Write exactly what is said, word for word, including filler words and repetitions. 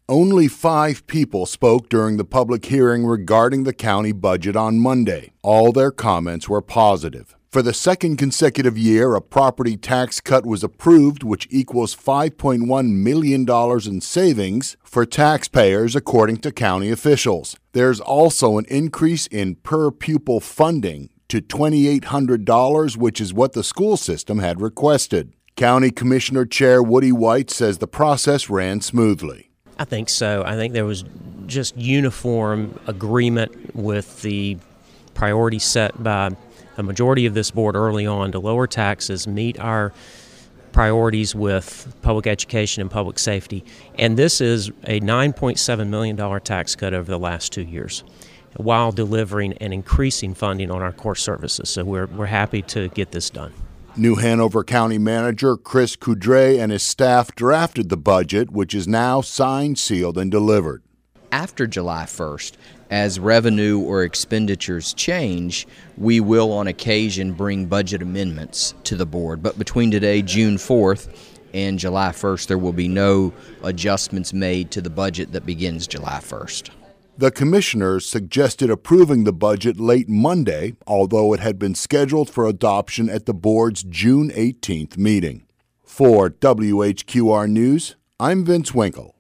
Only five people spoke during the public hearing regarding the county budget on Monday. All their comments were positive. For the second consecutive year, a property tax cut was approved, which equals five point one million dollars in savings for taxpayers, according to county officials. There's also an increase in per-pupil funding to two thousand eight hundred dollars, which is what the school system had requested. County Commissioner Chair Woody White says the process ran smoothly. I think so. I think there was just uniform agreement with the priority set by a majority of this board early on to lower taxes, meet our priorities with public education and public safety. And this is a nine point seven million dollars tax cut over the last two years while delivering and increasing funding on our core services. So we're, we're happy to get this done. New Hanover County Manager Chris Coudray and his staff drafted the budget, which is now signed, sealed, and delivered. After July first, as revenue or expenditures change, we will on occasion bring budget amendments to the board. But between today, June fourth, and July first, there will be no adjustments made to the budget that begins July first. The commissioners suggested approving the budget late Monday, although it had been scheduled for adoption at the board's June eighteenth meeting. For W H Q R News, I'm Vince Winkle.